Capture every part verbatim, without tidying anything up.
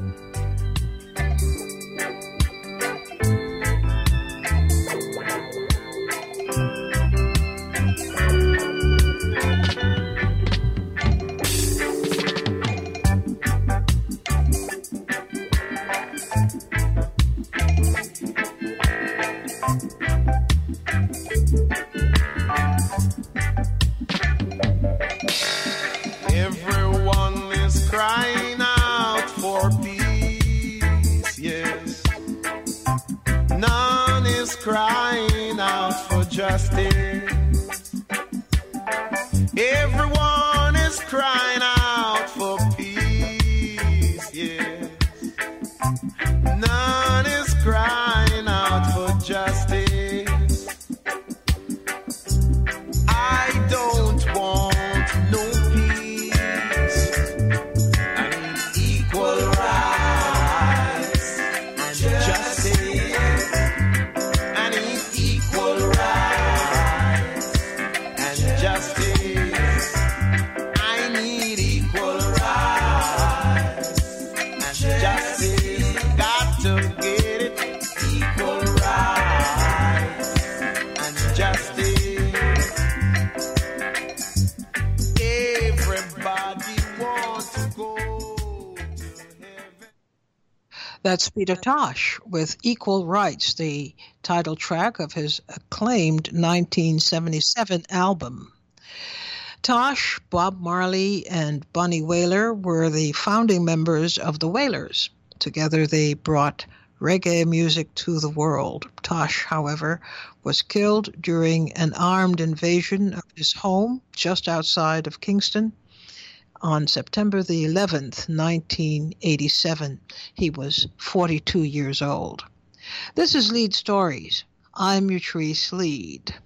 Everyone is crying out for peace, yes. None is crying out for justice. Everyone is crying out for peace, yes. None is crying out for justice. I don't want no peace. I need equal rights and justice. I need equal rights and justice. I need equal rights and justice. Got to get it. Equal rights and justice. Everybody wants to go to heaven. That's Peter Tosh with Equal Rights, the title track of his acclaimed nineteen seventy-seven album. Tosh, Bob Marley, and Bunny Wailer were the founding members of the Wailers. Together they brought reggae music to the world. Tosh, however, was killed during an armed invasion of his home just outside of Kingston on September the eleventh, nineteen eighty-seven. He was forty-two years old. This is Lead Stories. I'm Utrice Lead.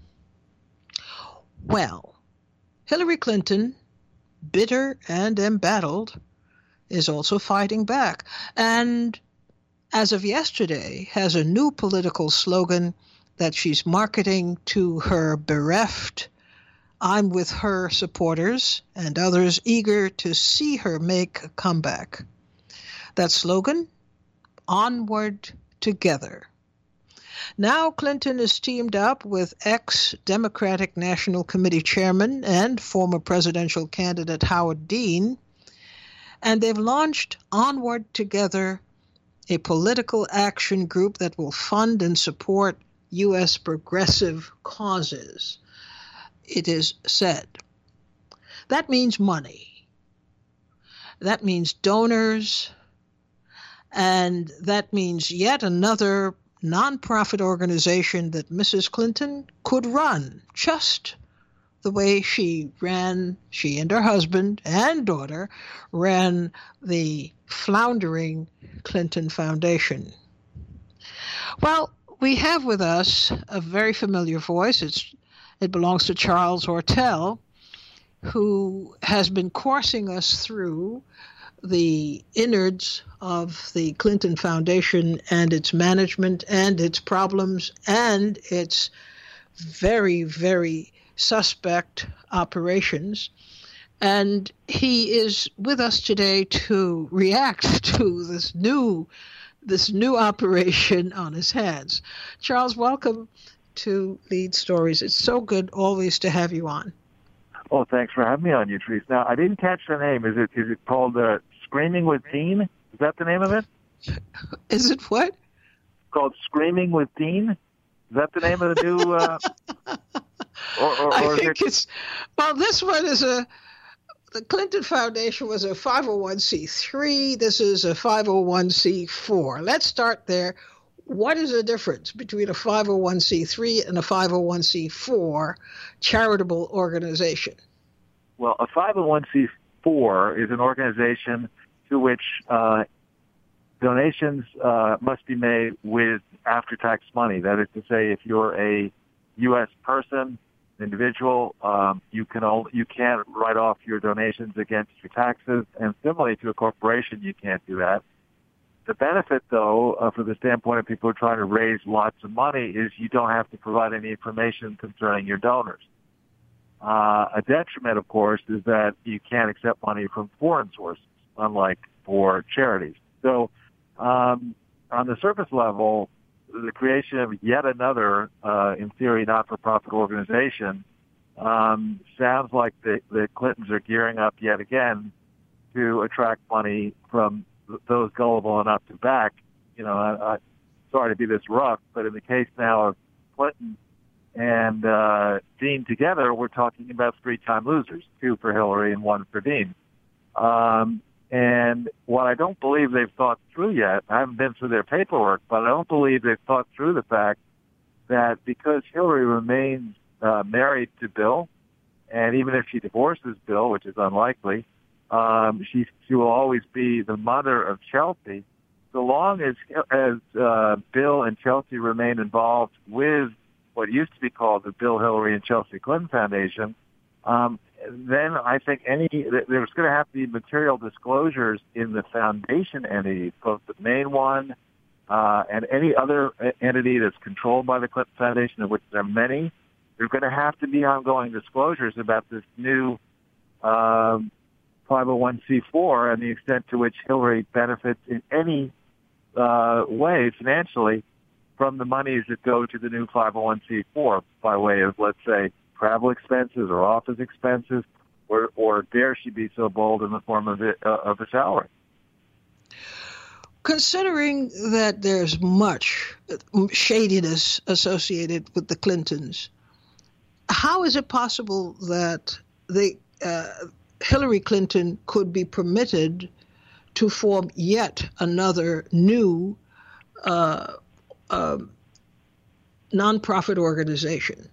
Well, Hillary Clinton, bitter and embattled, is also fighting back, and as of yesterday has a new political slogan that she's marketing to her bereft I'm with her supporters and others eager to see her make a comeback. That slogan? Onward Together. Now Clinton is teamed up with ex-Democratic National Committee Chairman and former presidential candidate Howard Dean, and they've launched Onward Together, a political action group that will fund and support U S progressive causes, it is said. That means money. That means donors. And that means yet another nonprofit organization that Missus Clinton could run just the way she ran, she and her husband and daughter ran the floundering Clinton Foundation. Well, we have with us a very familiar voice. It's, it belongs to Charles Hortel, who has been coursing us through the innards of the Clinton Foundation and its management and its problems and its very, very suspect operations. And he is with us today to react to this new this new operation on his hands. Charles, welcome to Lead Stories. It's so good always to have you on. Oh, thanks for having me on, Utrice. Now, I didn't catch the name. Is it is it called uh, Screaming with Dean? Is that the name of it? Is it what? It's called Screaming with Dean? Is that the name of the new... Uh, or, or, I or think is it... it's... Well, this one is a... The Clinton Foundation was a five oh one c three. This is a five oh one c four. Let's start there. What is the difference between a five oh one c three and a five oh one c four charitable organization? Well, a five oh one c four is an organization to which uh, donations uh, must be made with after-tax money. That is to say, if you're a U S person, individual, um, you can only, you can't write off your donations against your taxes, and similarly to a corporation, you can't do that. The benefit, though, uh, for the standpoint of people who are trying to raise lots of money, is you don't have to provide any information concerning your donors. Uh, a detriment, of course, is that you can't accept money from foreign sources, unlike for charities. So um, on the surface level, the creation of yet another, uh, in theory, not-for-profit organization um, sounds like the, the Clintons are gearing up yet again to attract money from those gullible enough to back. You know, I, I, sorry to be this rough, but in the case now of Clinton and uh, Dean together, we're talking about three-time losers, two for Hillary and one for Dean. Um, and what I don't believe they've thought through yet, I haven't been through their paperwork, but I don't believe they've thought through the fact that because Hillary remains uh, married to Bill, and even if she divorces Bill, which is unlikely, um, she, she will always be the mother of Chelsea. So long as, as uh, Bill and Chelsea remain involved with what used to be called the Bill, Hillary, and Chelsea Clinton Foundation, um, then I think any there's going to have to be material disclosures in the foundation entities, both the main one uh, and any other entity that's controlled by the Clinton Foundation, of which there are many. There's going to have to be ongoing disclosures about this new um, five oh one c four and the extent to which Hillary benefits in any uh, way financially from the monies that go to the new five oh one c four by way of, let's say, travel expenses or office expenses, or, or dare she be so bold in the form of, it, uh, of a salary. Considering that there's much shadiness associated with the Clintons, how is it possible that they, uh, Hillary Clinton could be permitted to form yet another new uh, uh, nonprofit organization?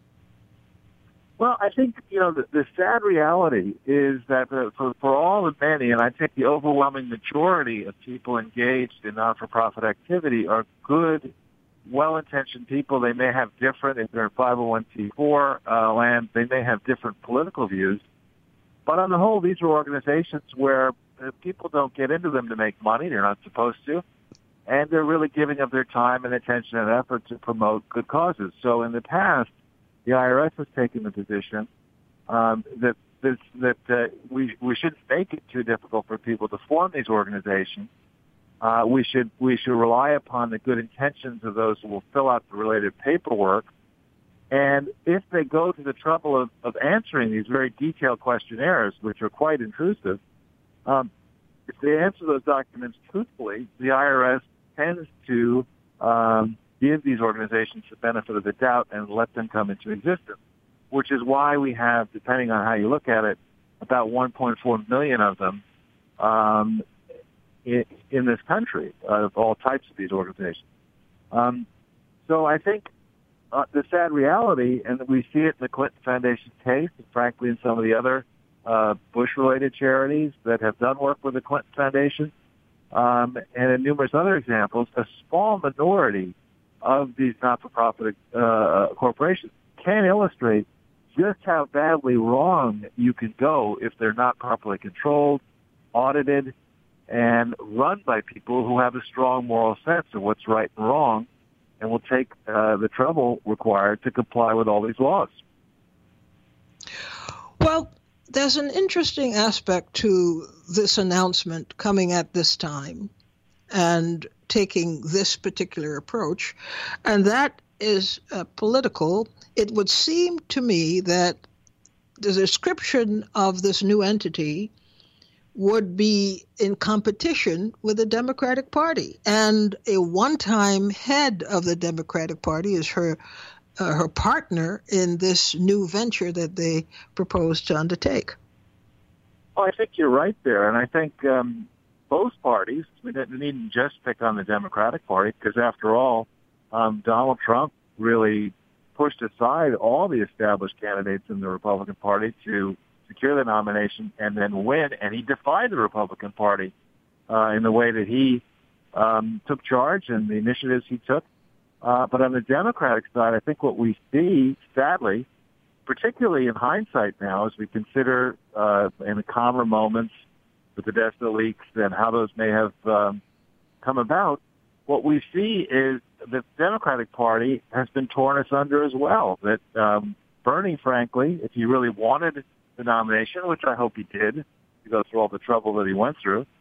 Well, I think, you know, the, the sad reality is that uh, for, for all and many, and I think the overwhelming majority of people engaged in not-for-profit activity are good, well-intentioned people. They may have different, if they're in five oh one c four uh, land, they may have different political views. But on the whole, these are organizations where uh, people don't get into them to make money. They're not supposed to. And they're really giving up their time and attention and effort to promote good causes. So in the past, the I R S has taken the position um, that this, that uh, we we shouldn't make it too difficult for people to form these organizations. Uh, we should we should rely upon the good intentions of those who will fill out the related paperwork. And if they go to the trouble of, of answering these very detailed questionnaires, which are quite intrusive, um, if they answer those documents truthfully, the I R S tends to um, give these organizations the benefit of the doubt and let them come into existence, which is why we have, depending on how you look at it, about one point four million of them um, in, in this country, of all types of these organizations. Um, so I think uh, the sad reality, and we see it in the Clinton Foundation case, and frankly in some of the other uh, Bush-related charities that have done work with the Clinton Foundation, um, and in numerous other examples, a small minority of these not-for-profit uh, corporations can illustrate just how badly wrong you can go if they're not properly controlled, audited, and run by people who have a strong moral sense of what's right and wrong and will take uh, the trouble required to comply with all these laws. Well, there's an interesting aspect to this announcement coming at this time and taking this particular approach, and that is uh, political. It would seem to me that the description of this new entity would be in competition with the Democratic Party, and a one-time head of the Democratic Party is her uh, her partner in this new venture that they propose to undertake. Well, I think you're right there, and I think um, both parties, we needn't just pick on the Democratic Party, because after all, um, Donald Trump really pushed aside all the established candidates in the Republican Party to secure the nomination and then win, and he defied the Republican Party uh, in the way that he um, took charge and the initiatives he took. Uh, but on the Democratic side, I think what we see, sadly, particularly in hindsight now, as we consider uh, in the calmer moments with the DESTA leaks and how those may have um, come about, what we see is that the Democratic Party has been torn asunder as well. That um, Bernie, frankly, if he really wanted the nomination, which I hope he did, to go through all the trouble that he went through,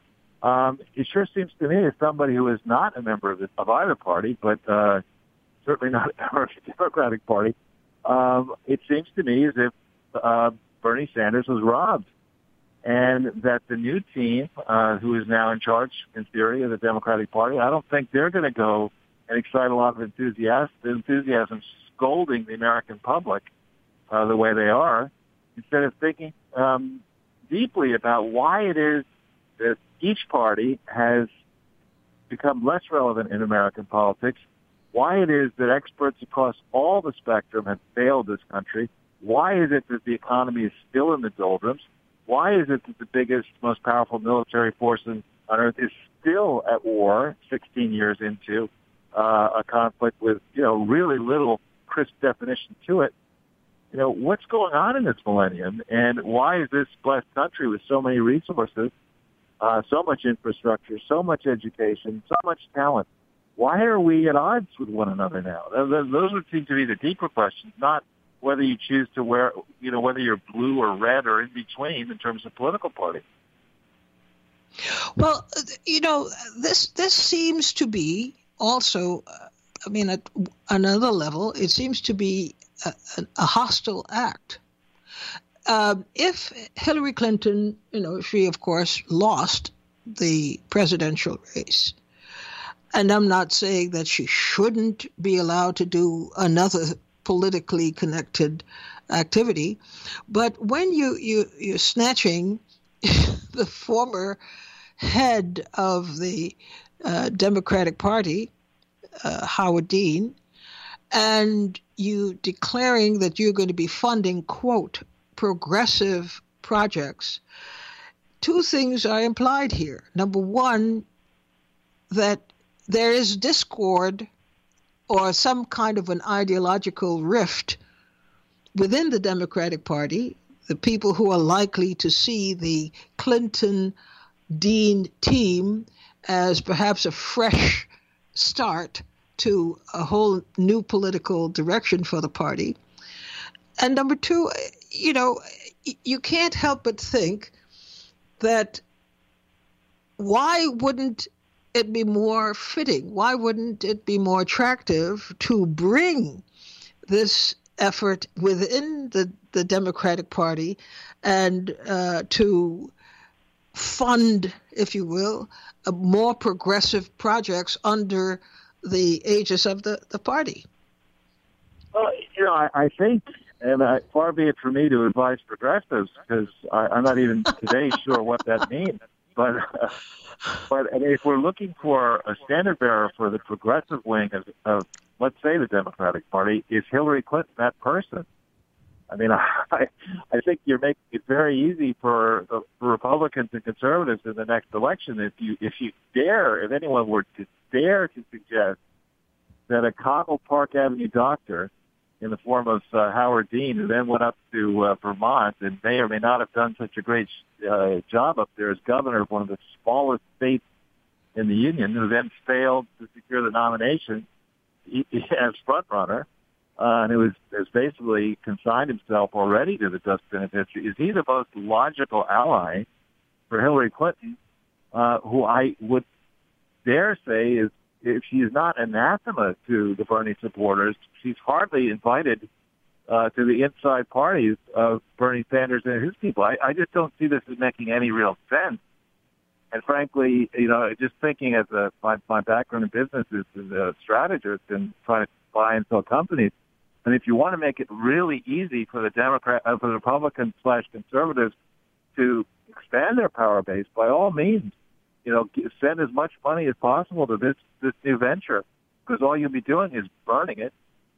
Um, it sure seems to me, as somebody who is not a member of, the, of either party, but uh, certainly not a member of the Democratic Party, um, it seems to me as if uh, Bernie Sanders was robbed, and that the new team, uh, who is now in charge, in theory, of the Democratic Party, I don't think they're going to go and excite a lot of enthusiasm, enthusiasm scolding the American public uh, the way they are, instead of thinking um, deeply about why it is that each party has become less relevant in American politics, why it is that experts across all the spectrum have failed this country, why is it that the economy is still in the doldrums, why is it that the biggest, most powerful military force on earth is still at war sixteen years into uh, a conflict with, you know, really little crisp definition to it? You know, what's going on in this millennium, and why is this blessed country with so many resources, uh, so much infrastructure, so much education, so much talent, why are we at odds with one another now? Those would seem to be the deeper questions, not whether you choose to wear, you know, whether you're blue or red or in between in terms of political party. Well, you know, this this seems to be also, uh, I mean, at another level, it seems to be a, a hostile act. Uh, if Hillary Clinton, you know, she, of course, lost the presidential race, and I'm not saying that she shouldn't be allowed to do another politically connected activity, but when you, you, you're snatching the former head of the uh, Democratic Party, uh, Howard Dean, and you declaring that you're going to be funding, quote, progressive projects, two things are implied here. Number one, that there is discord or some kind of an ideological rift within the Democratic Party, the people who are likely to see the Clinton-Dean team as perhaps a fresh start to a whole new political direction for the party. And number two, you know, you can't help but think that why wouldn't it be more fitting? Why wouldn't it be more attractive to bring this effort within the, the Democratic Party and uh, to fund, if you will, uh, more progressive projects under the aegis of the, the party? Well, you know, I, I think, and I, far be it from me to advise progressives, because I'm not even today sure what that means, but uh, But I mean, if we're looking for a standard bearer for the progressive wing of, of, let's say, the Democratic Party, is Hillary Clinton that person? I mean, I, I think you're making it very easy for the for Republicans and conservatives in the next election if you if you dare, if anyone were to dare to suggest that a Cobble Park Avenue doctor in the form of uh, Howard Dean, who then went up to uh, Vermont and may or may not have done such a great uh, job up there as governor of one of the smallest states in the union, who then failed to secure the nomination as frontrunner, uh, and who has, has basically consigned himself already to the dust bin of history. Is he the most logical ally for Hillary Clinton, uh, who I would dare say is, if she is not anathema to the Bernie supporters, she's hardly invited uh, to the inside parties of Bernie Sanders and his people. I, I just don't see this as making any real sense. And frankly, you know, just thinking as a my, my background in business is as a strategist and trying to buy and sell companies. And if you want to make it really easy for the Democrat, uh, for the Republicans slash conservatives to expand their power base, by all means, you know, send as much money as possible to this, this new venture, because all you'll be doing is burning it.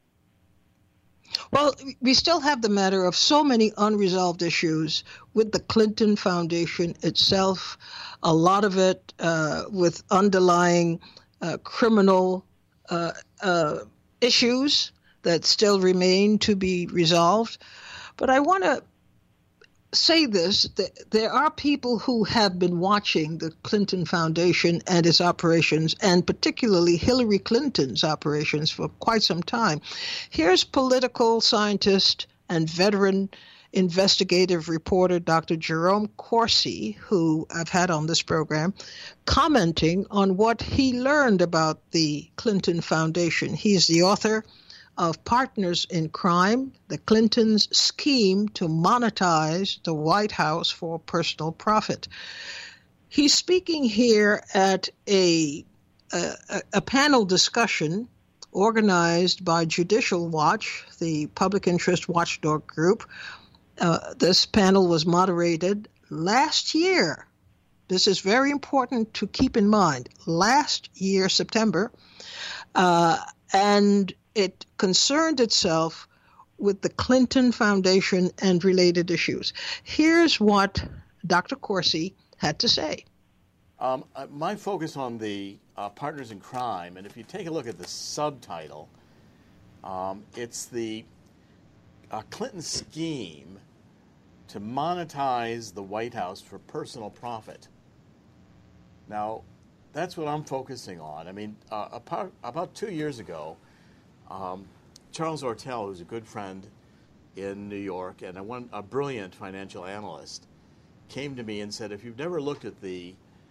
Well, we still have the matter of so many unresolved issues with the Clinton Foundation itself, a lot of it uh, with underlying uh, criminal uh, uh, issues that still remain to be resolved. But I want to say this, that there are people who have been watching the Clinton Foundation and its operations, and particularly Hillary Clinton's operations, for quite some time. Here's political scientist and veteran investigative reporter Doctor Jerome Corsi, who I've had on this program, commenting on what he learned about the Clinton Foundation. He's the author of Partners in Crime, the Clintons' scheme to monetize the White House for personal profit. He's speaking here at a, a, a panel discussion organized by Judicial Watch, the public interest watchdog group. Uh, this panel was moderated last year. This is very important to keep in mind. Last year, September, uh, and it concerned itself with the Clinton Foundation and related issues. Here's what Doctor Corsi had to say. Um, uh, my focus on the uh, Partners in Crime, and if you take a look at the subtitle, um, it's the uh, Clinton scheme to monetize the White House for personal profit. Now, that's what I'm focusing on. I mean, uh, apart, about two years ago, um, Charles Ortel, who's a good friend in New York and a, one, a brilliant financial analyst, came to me and said, if you've never looked at the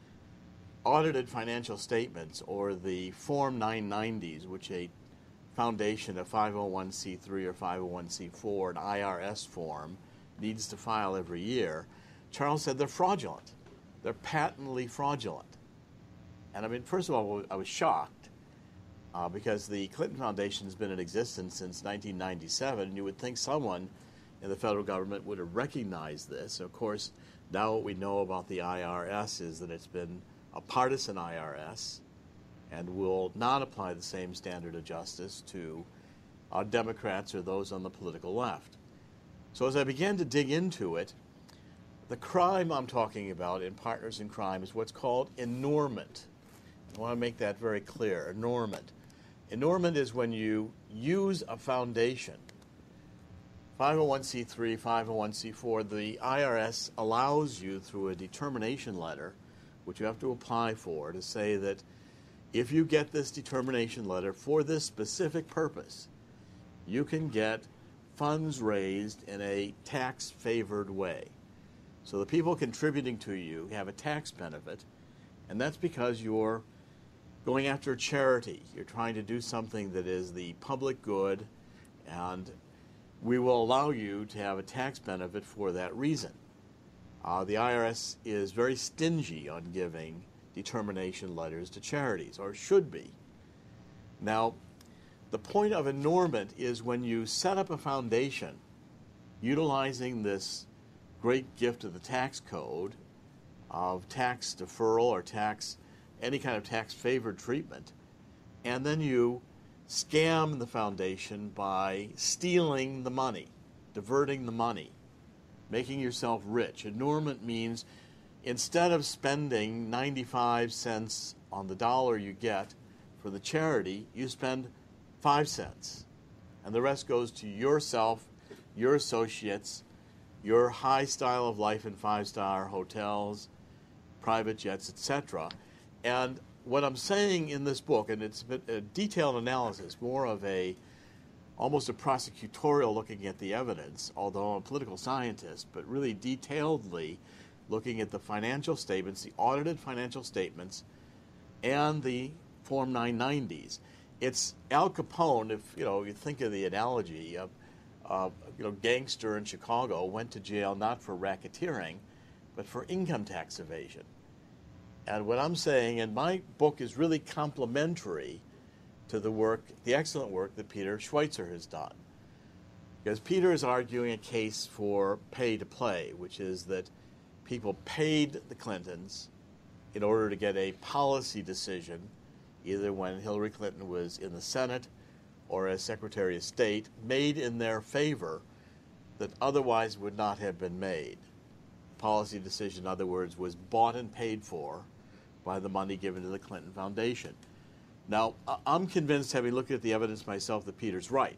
audited financial statements or the Form nine nineties, which a foundation, a five oh one c three or five oh one c four, an I R S form, needs to file every year, Charles said they're fraudulent. They're patently fraudulent. And I mean, first of all, I was shocked uh, because the Clinton Foundation has been in existence since nineteen ninety-seven, and you would think someone in the federal government would have recognized this. Of course, now what we know about the I R S is that it's been a partisan I R S and will not apply the same standard of justice to uh, Democrats or those on the political left. So as I began to dig into it, the crime I'm talking about in Partners in Crime is what's called enormment. I want to make that very clear, enormment. Enormment is when you use a foundation, five oh one c three, five oh one c four, the I R S allows you through a determination letter, which you have to apply for, to say that if you get this determination letter for this specific purpose, you can get funds raised in a tax-favored way. So the people contributing to you have a tax benefit, and that's because you're going after a charity. You're trying to do something that is the public good, and we will allow you to have a tax benefit for that reason. Uh, the I R S is very stingy on giving determination letters to charities, or should be. Now, the point of enormment is when you set up a foundation utilizing this great gift of the tax code of tax deferral or tax, any kind of tax-favored treatment, and then you scam the foundation by stealing the money, diverting the money, making yourself rich. Enormment means instead of spending ninety-five cents on the dollar you get for the charity, you spend five cents. And the rest goes to yourself, your associates, your high style of life in five-star hotels, private jets, et cetera. And what I'm saying in this book, and it's a, bit, a detailed analysis, more of a almost a prosecutorial looking at the evidence, although I'm a political scientist, but really detailedly looking at the financial statements, the audited financial statements, and the Form nine nineties. It's Al Capone, if you know, you think of the analogy of, uh, you know, gangster in Chicago went to jail not for racketeering, but for income tax evasion. And what I'm saying, and my book is really complementary to the work, the excellent work that Peter Schweitzer has done. Because Peter is arguing a case for pay to play, which is that people paid the Clintons in order to get a policy decision, either when Hillary Clinton was in the Senate or as Secretary of State, made in their favor that otherwise would not have been made. Policy decision, in other words, was bought and paid for by the money given to the Clinton Foundation. Now, I'm convinced, having looked at the evidence myself, that Peter's right.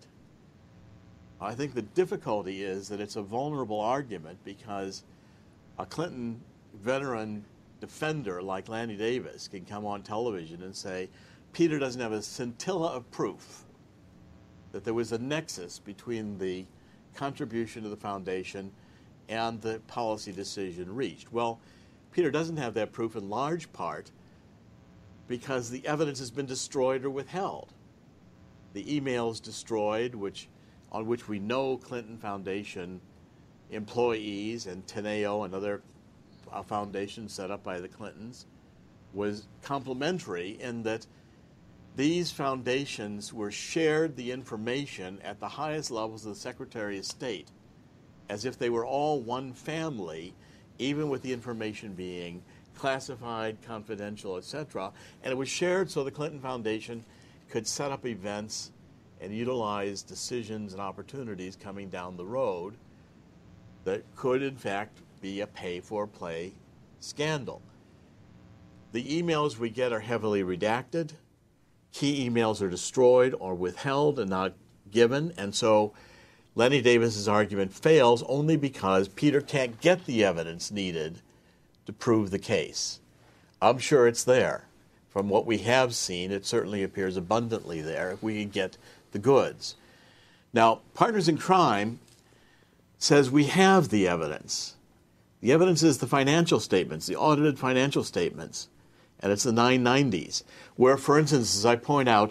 I think the difficulty is that it's a vulnerable argument because a Clinton veteran defender like Lanny Davis can come on television and say, Peter doesn't have a scintilla of proof that there was a nexus between the contribution to the foundation and the policy decision reached. Well, Peter doesn't have that proof in large part because the evidence has been destroyed or withheld. The emails destroyed, which on which we know Clinton Foundation employees and Teneo and other uh, foundations set up by the Clintons, was complementary in that these foundations were shared the information at the highest levels of the Secretary of State as if they were all one family, even with the information being classified, confidential, et cetera. And it was shared so the Clinton Foundation could set up events and utilize decisions and opportunities coming down the road that could, in fact, be a pay-for-play scandal. The emails we get are heavily redacted. Key emails are destroyed or withheld and not given, and so Lenny Davis's argument fails only because Peter can't get the evidence needed to prove the case. I'm sure it's there. From what we have seen, it certainly appears abundantly there if we can get the goods. Now, Partners in Crime says we have the evidence. The evidence is the financial statements, the audited financial statements, and it's the nine nineties, where, for instance, as I point out,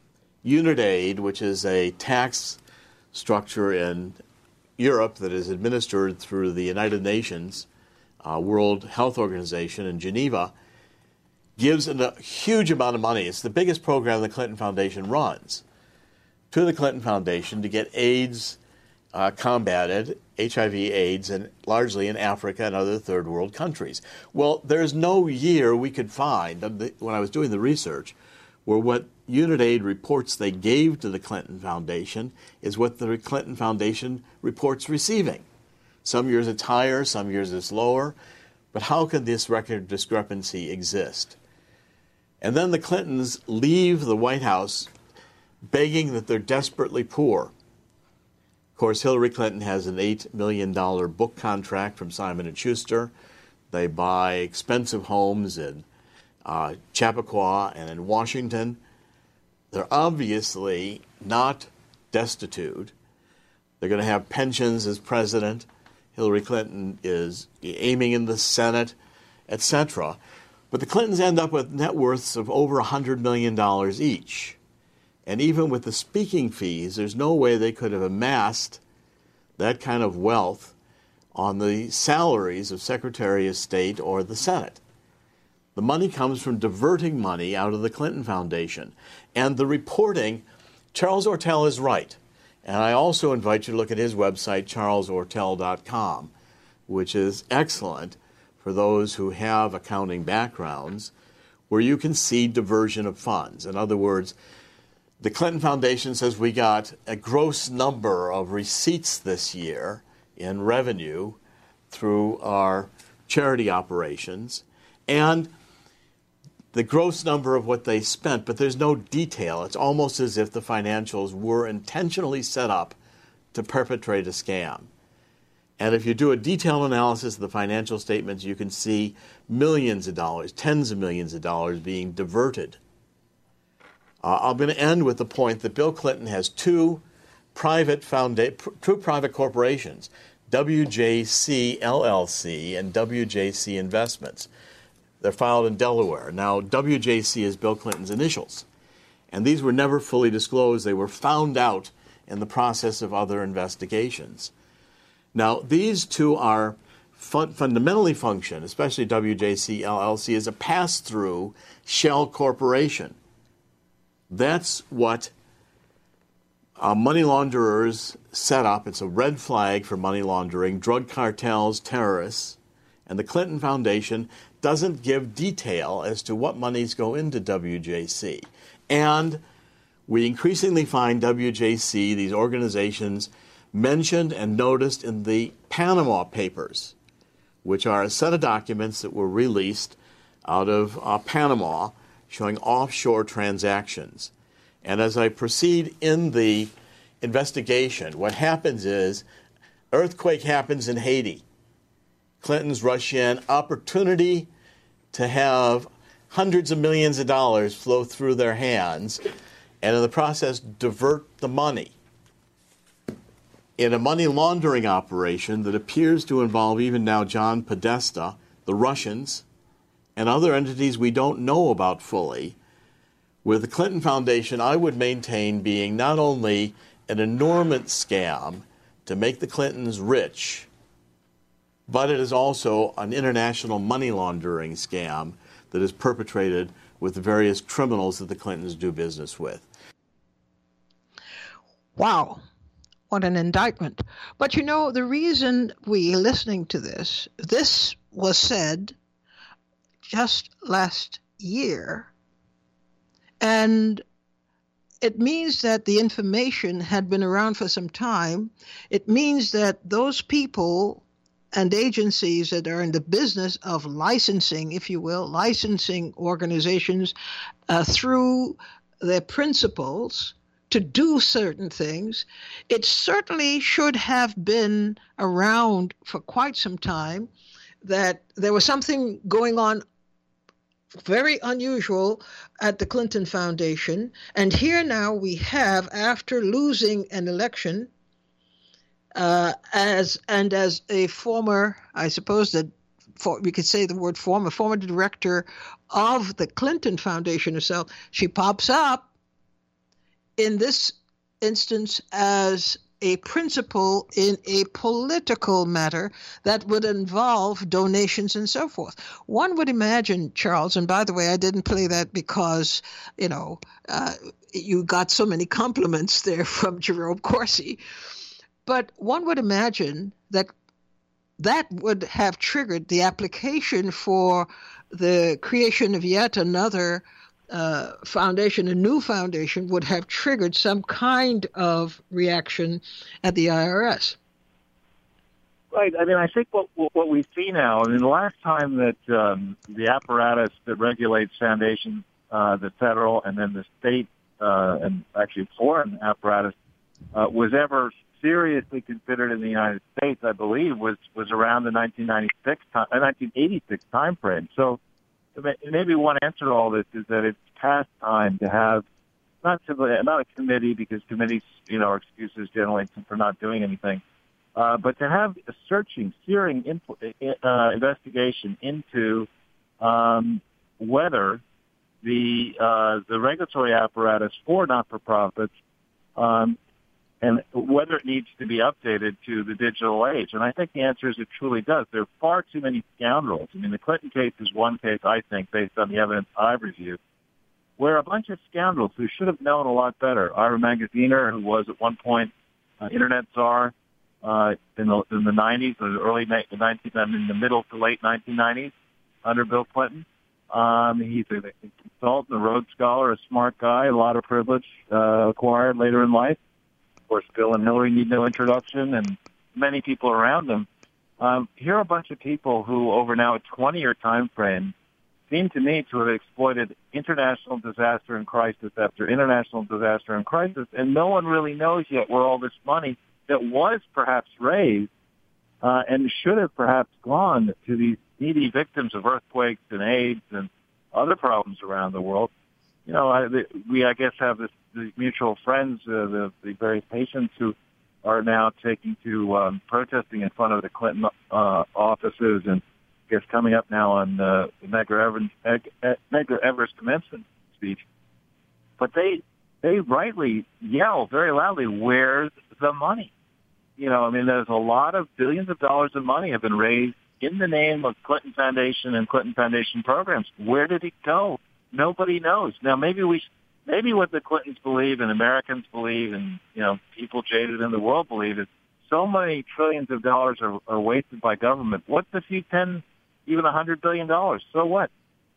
Unitaid, which is a tax structure in Europe that is administered through the United Nations uh, World Health Organization in Geneva, gives a huge amount of money. It's the biggest program the Clinton Foundation runs to the Clinton Foundation to get AIDS uh, combated, H I V AIDS, and largely in Africa and other third world countries. Well, there's no year we could find, when I was doing the research, where what Unitaid reports they gave to the Clinton Foundation is what the Clinton Foundation reports receiving. Some years it's higher, some years it's lower, but how could this record discrepancy exist? And then the Clintons leave the White House begging that they're desperately poor. Of course, Hillary Clinton has an eight million dollars book contract from Simon and Schuster. They buy expensive homes in uh, Chappaqua and in Washington. They're obviously not destitute. They're going to have pensions as president. Hillary Clinton is aiming in the Senate, et cetera. But the Clintons end up with net worths of over one hundred million dollars each. And even with the speaking fees, there's no way they could have amassed that kind of wealth on the salaries of Secretary of State or the Senate. The money comes from diverting money out of the Clinton Foundation. And the reporting, Charles Ortel is right. And I also invite you to look at his website, charles ortel dot com, which is excellent for those who have accounting backgrounds, where you can see diversion of funds. In other words, the Clinton Foundation says we got a gross number of receipts this year in revenue through our charity operations, and the gross number of what they spent, but there's no detail. It's almost as if the financials were intentionally set up to perpetrate a scam. And if you do a detailed analysis of the financial statements, you can see millions of dollars, tens of millions of dollars being diverted. Uh, I'm going to end with the point that Bill Clinton has two private founda- two private corporations, W J C L L C and W J C Investments. They're filed in Delaware. Now, W J C is Bill Clinton's initials, and these were never fully disclosed. They were found out in the process of other investigations. Now, these two are fun- fundamentally function, especially W J C L L C, as a pass-through shell corporation. That's what uh, money launderers set up. It's a red flag for money laundering, drug cartels, terrorists, and the Clinton Foundation doesn't give detail as to what monies go into W J C. And we increasingly find W J C, these organizations, mentioned and noticed in the Panama Papers, which are a set of documents that were released out of uh, Panama showing offshore transactions. And as I proceed in the investigation, what happens is earthquake happens in Haiti. Clintons rush in, opportunity to have hundreds of millions of dollars flow through their hands, and in the process divert the money. in a money laundering operation that appears to involve even now John Podesta, the Russians, and other entities we don't know about fully, with the Clinton Foundation, I would maintain, being not only an enormous scam to make the Clintons rich, but it is also an international money laundering scam that is perpetrated with the various criminals that the Clintons do business with. Wow, what an indictment. But you know, the reason we are listening to this, this was said just last year, and it means that the information had been around for some time. It means that those people and agencies that are in the business of licensing, if you will, licensing organizations uh, through their principals to do certain things, it certainly should have been around for quite some time, that there was something going on very unusual at the Clinton Foundation. And here now we have, after losing an election, uh, as and as a former, I suppose that for, we could say the word former, former director of the Clinton Foundation herself, she pops up in this instance as a principal in a political matter that would involve donations and so forth. One would imagine, Charles, and by the way, I didn't play that because, you know, uh, you got so many compliments there from Jerome Corsi, but one would imagine that that would have triggered the application for the creation of yet another Uh, foundation, a new foundation, would have triggered some kind of reaction at the I R S. Right. I mean, I think what what we see now, I mean, the last time that um, the apparatus that regulates foundations, uh, the federal and then the state uh, and actually foreign apparatus, uh, was ever seriously considered in the United States, I believe, was, was around the nineteen ninety-six, uh, nineteen eighty-six time frame. So maybe one answer to all this is that it's past time to have not simply not a committee, because committees, you know, are excuses generally for not doing anything, uh, but to have a searching, searing info, uh, investigation into um, whether the uh, the regulatory apparatus for not-for-profits um, and whether it needs to be updated to the digital age. And I think the answer is it truly does. There are far too many scoundrels. I mean, the Clinton case is one case, I think, based on the evidence I've reviewed, where a bunch of scoundrels who should have known a lot better, Ira Magaziner, who was at one point uh, Internet czar uh, in, the, in the nineties, or the early nineteen, I mean, the middle to late nineteen nineties under Bill Clinton. Um, he's a consultant, a Rhodes Scholar, a smart guy, a lot of privilege uh, acquired later in life. Of course, Bill and Hillary need no introduction, and many people around them. Um, here are a bunch of people who, over now a twenty-year time frame, seem to me to have exploited international disaster and crisis after international disaster and crisis, and no one really knows yet where all this money that was perhaps raised uh, and should have perhaps gone to these needy victims of earthquakes and AIDS and other problems around the world. You know, I, the, we, I guess, have this, the mutual friends, uh, the, the various patients who are now taking to um, protesting in front of the Clinton uh, offices, and I guess coming up now on uh, Medgar Evers, Medgar Evers' commencement speech. But they they rightly yell very loudly, "Where's the money?" You know, I mean, there's a lot of billions of dollars of money have been raised in the name of Clinton Foundation and Clinton Foundation programs. Where did it go? Nobody knows. Now, maybe we, maybe what the Clintons believe and Americans believe, and you know, people jaded in the world believe, is so many trillions of dollars are, are wasted by government. What's a few ten, even a hundred billion dollars? So what?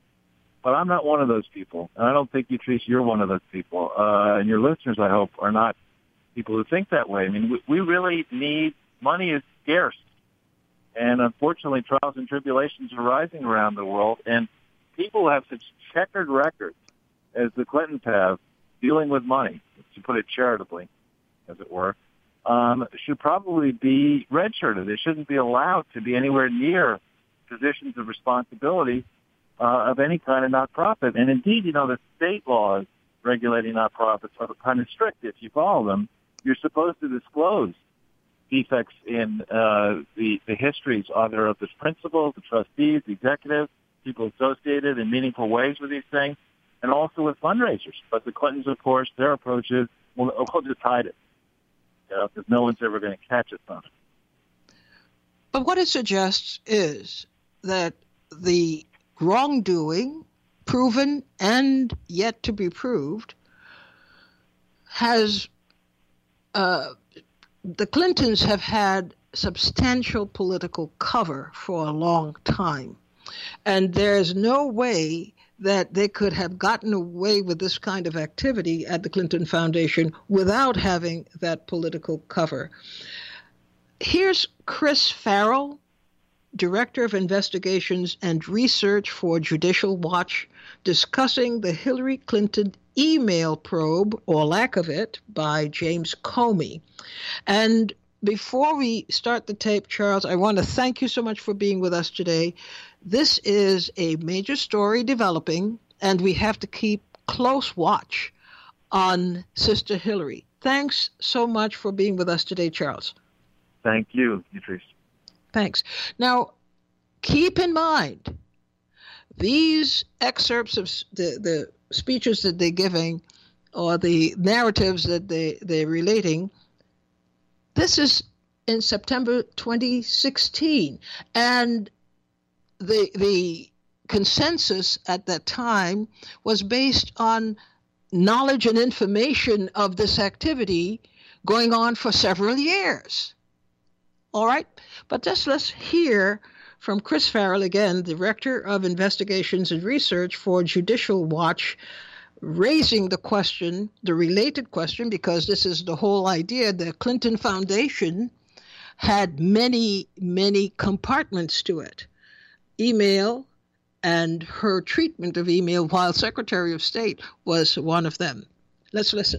But I'm not one of those people, and I don't think you, Trish, you're one of those people. Uh, and your listeners, I hope, are not people who think that way. I mean, we, we really need money is scarce. And unfortunately, trials and tribulations are rising around the world, and people who have such checkered records as the Clintons have dealing with money, to put it charitably, as it were, um, should probably be redshirted. They shouldn't be allowed to be anywhere near positions of responsibility uh, of any kind of not-profit. And indeed, you know, the state laws regulating not-profits are kind of strict. If you follow them, you're supposed to disclose defects in uh, the, the histories, either of the principals, the trustees, the executives, people associated in meaningful ways with these things, and also with fundraisers. But the Clintons, of course, their approach is, well, we'll just hide it, you know, because no one's ever going to catch us on it. But what it suggests is that the wrongdoing, proven and yet to be proved, has uh, the Clintons have had substantial political cover for a long time. And there's no way that they could have gotten away with this kind of activity at the Clinton Foundation without having that political cover. Here's Chris Farrell, Director of Investigations and Research for Judicial Watch, discussing the Hillary Clinton email probe, or lack of it, by James Comey. And before we start the tape, Charles, I want to thank you so much for being with us today. This is a major story developing, and we have to keep close watch on Sister Hillary. Thanks so much for being with us today, Charles. Thank you, Patrice. Thanks. Now, keep in mind, these excerpts of the, the speeches that they're giving, or the narratives that they, they're relating, this is in September twenty sixteen. And the the consensus at that time was based on knowledge and information of this activity going on for several years. All right? But just let's hear from Chris Farrell, again, Director of Investigations and Research for Judicial Watch, raising the question, the related question, because this is the whole idea. The Clinton Foundation had many, many compartments to it. Email and her treatment of email while Secretary of State was one of them. Let's listen.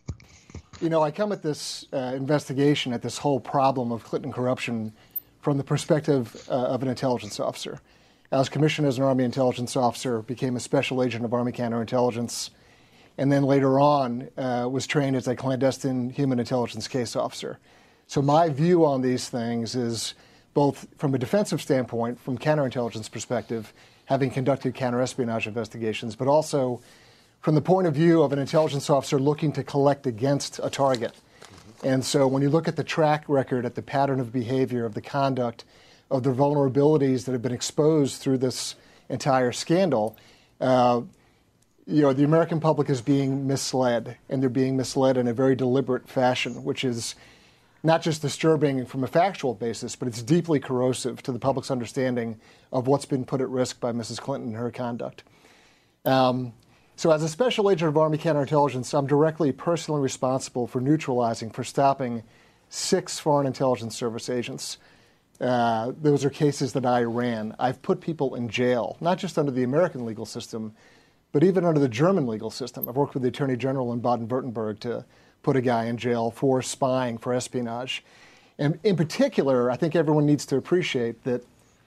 You know, I come at this uh, investigation, at this whole problem of Clinton corruption from the perspective uh, of an intelligence officer. I was commissioned as an Army intelligence officer, became a special agent of Army counterintelligence, and then later on uh, was trained as a clandestine human intelligence case officer. So my view on these things is both from a defensive standpoint, from counterintelligence perspective, having conducted counterespionage investigations, but also from the point of view of an intelligence officer looking to collect against a target. And so when you look at the track record, at the pattern of behavior, of the conduct, of the vulnerabilities that have been exposed through this entire scandal, uh, you know, the American public is being misled, and they're being misled in a very deliberate fashion, which is not just disturbing from a factual basis, but it's deeply corrosive to the public's understanding of what's been put at risk by Missus Clinton and her conduct. Um, So as a special agent of Army counterintelligence, I'm directly personally responsible for neutralizing, for stopping six Foreign Intelligence Service agents. Uh, those are cases that I ran. I've put people in jail, not just under the American legal system, but even under the German legal system. I've worked with the Attorney General in Baden-Württemberg to put a guy in jail for spying, for espionage. And in particular, I think everyone needs to appreciate that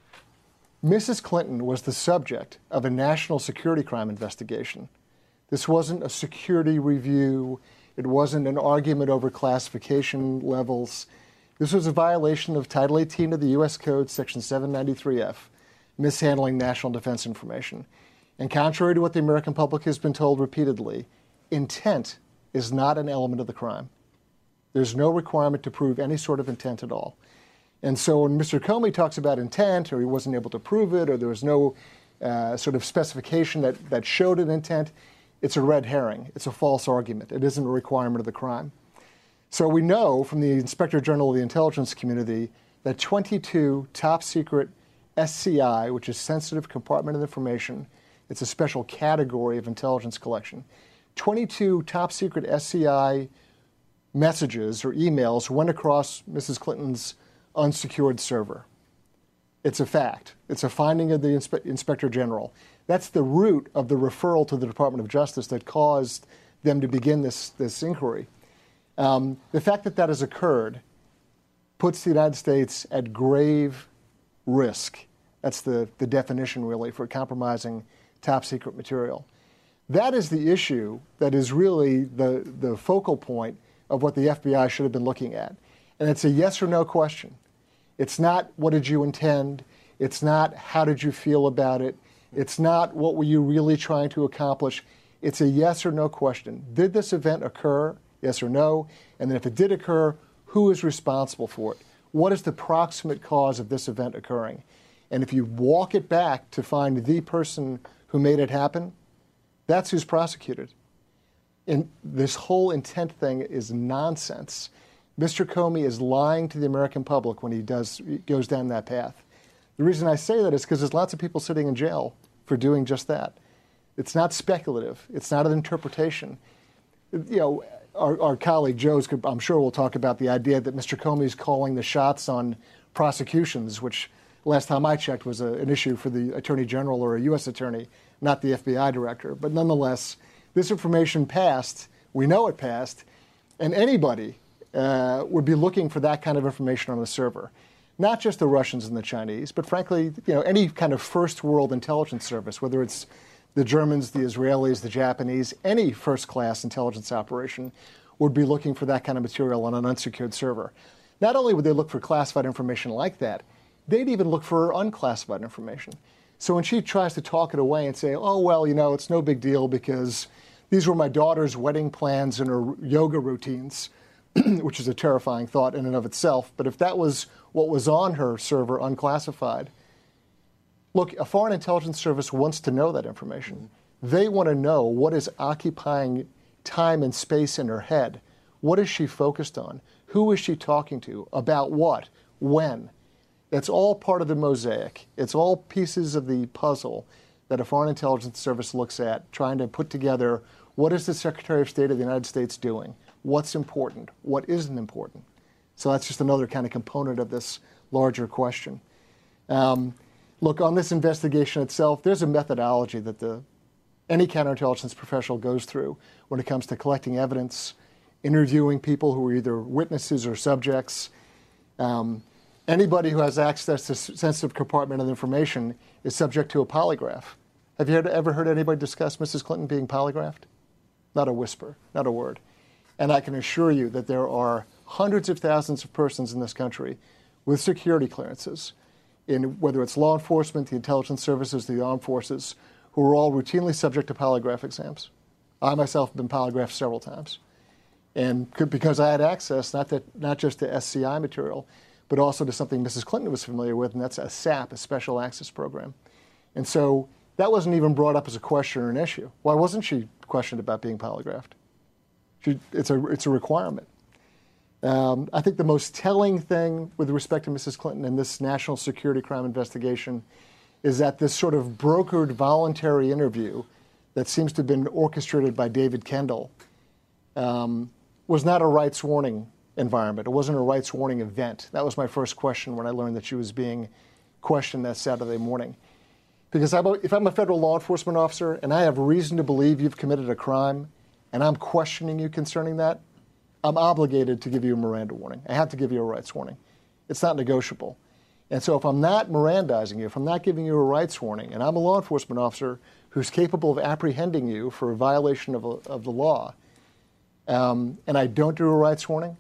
Missus Clinton was the subject of a national security crime investigation. This wasn't a security review. It wasn't an argument over classification levels. This was a violation of Title eighteen of the U S Code, Section seven ninety-three F, mishandling national defense information. And contrary to what the American public has been told repeatedly, intent is not an element of the crime. There's no requirement to prove any sort of intent at all. And so when Mister Comey talks about intent, or he wasn't able to prove it, or there was no uh, sort of specification that, that showed an intent, it's a red herring. It's a false argument. It isn't a requirement of the crime. So we know from the Inspector General of the intelligence community that twenty-two top secret S C I, which is sensitive compartmented information, it's a special category of intelligence collection, twenty-two top secret S C I messages or emails went across Missus Clinton's unsecured server. It's a fact. It's a finding of the Inspe- Inspector General. That's the root of the referral to the Department of Justice that caused them to begin this, this inquiry. Um, the fact that that has occurred puts the United States at grave risk. That's the, the definition, really, for compromising top secret material. That is the issue that is really the, the focal point of what the F B I should have been looking at. And it's a yes or no question. It's not what did you intend. It's not how did you feel about it. It's not what were you really trying to accomplish. It's a yes or no question. Did this event occur? Yes or no? And then if it did occur, who is responsible for it? What is the proximate cause of this event occurring? And if you walk it back to find the person who made it happen, that's who's prosecuted. And this whole intent thing is nonsense. Mister Comey is lying to the American public when he does goes down that path. The reason I say that is because there's lots of people sitting in jail for doing just that. It's not speculative. It's not an interpretation. You know, our, our colleague Joe's, I'm sure, will talk about the idea that Mister Comey is calling the shots on prosecutions, which last time I checked was a, an issue for the Attorney General or a U S attorney, not the F B I director. But nonetheless, this information passed. We know it passed. And anybody uh, would be looking for that kind of information on the server. Not just the Russians and the Chinese, but frankly, you know, any kind of first world intelligence service, whether it's the Germans, the Israelis, the Japanese, any first-class intelligence operation would be looking for that kind of material on an unsecured server. Not only would they look for classified information like that, they'd even look for unclassified information. So when she tries to talk it away and say, oh, well, you know, it's no big deal because these were my daughter's wedding plans and her yoga routines, which is a terrifying thought in and of itself. But if that was what was on her server unclassified, look, a foreign intelligence service wants to know that information. They want to know what is occupying time and space in her head. What is she focused on? Who is she talking to? About what? When? It's all part of the mosaic. It's all pieces of the puzzle that a foreign intelligence service looks at, trying to put together what is the Secretary of State of the United States doing? What's important? What isn't important? So that's just another kind of component of this larger question. Um, look, on this investigation itself, there's a methodology that the any counterintelligence professional goes through when it comes to collecting evidence, interviewing people who are either witnesses or subjects. Um, anybody who has access to sensitive compartment of information is subject to a polygraph. Have you heard, ever heard anybody discuss Missus Clinton being polygraphed? Not a whisper, not a word. And I can assure you that there are hundreds of thousands of persons in this country with security clearances, in whether it's law enforcement, the intelligence services, the armed forces, who are all routinely subject to polygraph exams. I myself have been polygraphed several times. And could, because I had access not, that, not just to S C I material, but also to something Missus Clinton was familiar with, and that's a S A P, a Special Access Program. And so that wasn't even brought up as a question or an issue. Why wasn't she questioned about being polygraphed? She, it's, a, it's a requirement. Um, I think the most telling thing with respect to Missus Clinton in this national security crime investigation is that this sort of brokered voluntary interview that seems to have been orchestrated by David Kendall um, was not a rights warning environment. It wasn't a rights warning event. That was my first question when I learned that she was being questioned that Saturday morning. Because if I'm a federal law enforcement officer and I have reason to believe you've committed a crime and I'm questioning you concerning that, I'm obligated to give you a Miranda warning. I have to give you a rights warning. It's not negotiable. And so if I'm not Mirandizing you, if I'm not giving you a rights warning, and I'm a law enforcement officer who's capable of apprehending you for a violation of, a, of the law, um, and I don't do a rights warning,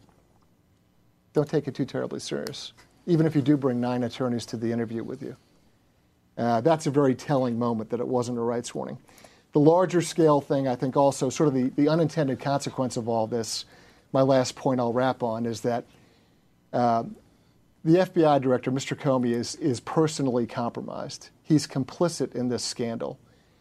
don't take it too terribly serious, even if you do bring nine attorneys to the interview with you. Uh, that's a very telling moment that it wasn't a rights warning. The larger scale thing, I think also, sort of the, the unintended consequence of all this, my last point I'll wrap on, is that uh, the F B I director, Mister Comey, is, is personally compromised. He's complicit in this scandal.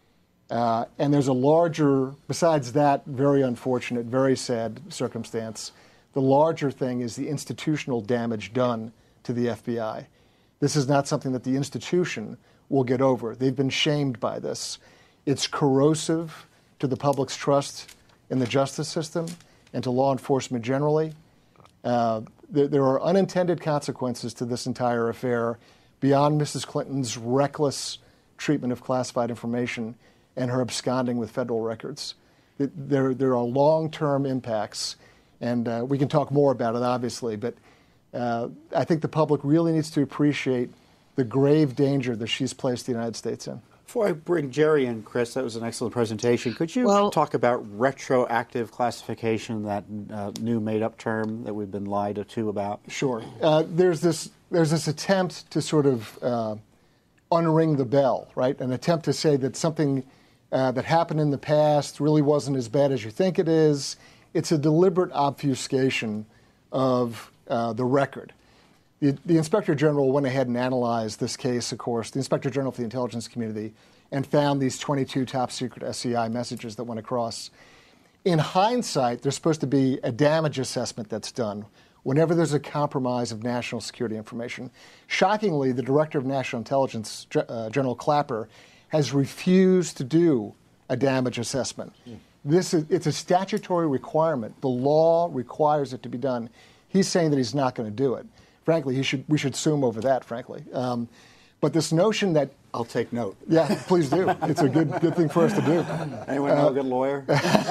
Uh, and there's a larger, besides that very unfortunate, very sad circumstance, the larger thing is the institutional damage done to the F B I. This is not something that the institution will get over. They've been shamed by this. It's corrosive to the public's trust in the justice system and to law enforcement generally. Uh, there, there are unintended consequences to this entire affair beyond Missus Clinton's reckless treatment of classified information and her absconding with federal records. There, there are long-term impacts, and uh, we can talk more about it, obviously, but uh, I think the public really needs to appreciate the grave danger that she's placed the United States in. Before I bring Jerry in, Chris, that was an excellent presentation. Could you well, talk about retroactive classification, that uh, new made-up term that we've been lied to about? Sure. Uh, there's this there's this attempt to sort of uh, unring the bell, right? An attempt to say that something uh, that happened in the past really wasn't as bad as you think it is. It's a deliberate obfuscation of uh, the record. The, the Inspector General went ahead and analyzed this case, of course, the Inspector General for the intelligence community, and found these twenty-two top-secret S C I messages that went across. In hindsight, there's supposed to be a damage assessment that's done whenever there's a compromise of national security information. Shockingly, the Director of National Intelligence, uh, General Clapper, has refused to do a damage assessment. Mm. This is, it's a statutory requirement. The law requires it to be done. He's saying that he's not going to do it. Frankly, he should, we should sue him over that, frankly. Um, but this notion that... I'll take note. Yeah, please do. It's a good good thing for us to do. Anyone know uh, a good lawyer?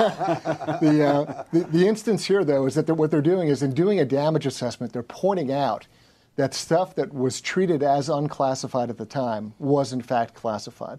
the, uh, the, the instance here, though, is that they're, what they're doing is in doing a damage assessment, they're pointing out that stuff that was treated as unclassified at the time was, in fact, classified.